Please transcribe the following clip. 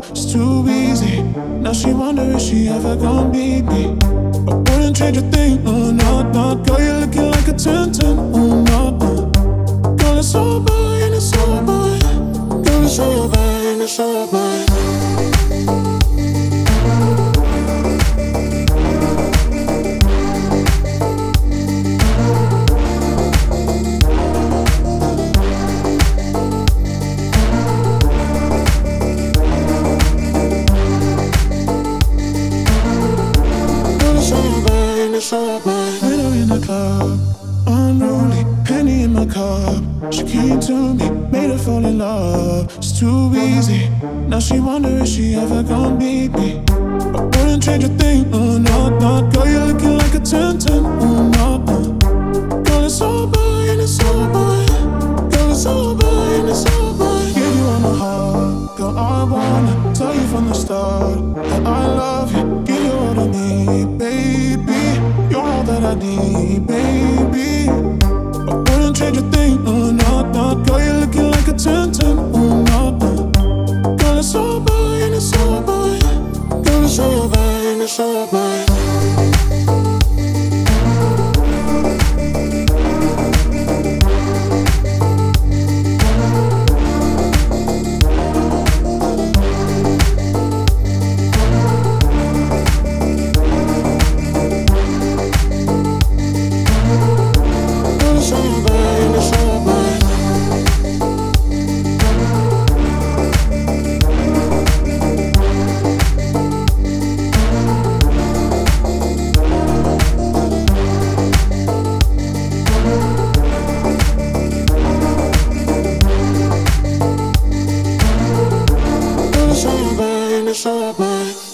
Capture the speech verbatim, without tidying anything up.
love, it's too easy. Now she wonder if she ever gon' beat me. I wouldn't change a thing, oh no, no. Girl, you're looking like a ten ten, oh no, no. Girl, it's over and it's over. Girl, it's over and it's over. When I'm in the club, unruly, Henny in my cup. She came to me, made her fall in love. It's too easy. Now she wonder if she ever gon' beat me. I wouldn't change a thing, oh no, no. Girl, you're looking like a ten ten, oh no, no. Girl, it's over and it's over. Girl, it's over and it's over. Give you all my heart, girl, I wanna tell you from the start that I love you. Give you all of me, baby. You're all that I need, baby. I wouldn't change a thing, oh no, no. Girl, you're looking like a ten ten, oh no, no. Girl, it's over and it's over. Girl, it's over and it's over. It's over and it's over.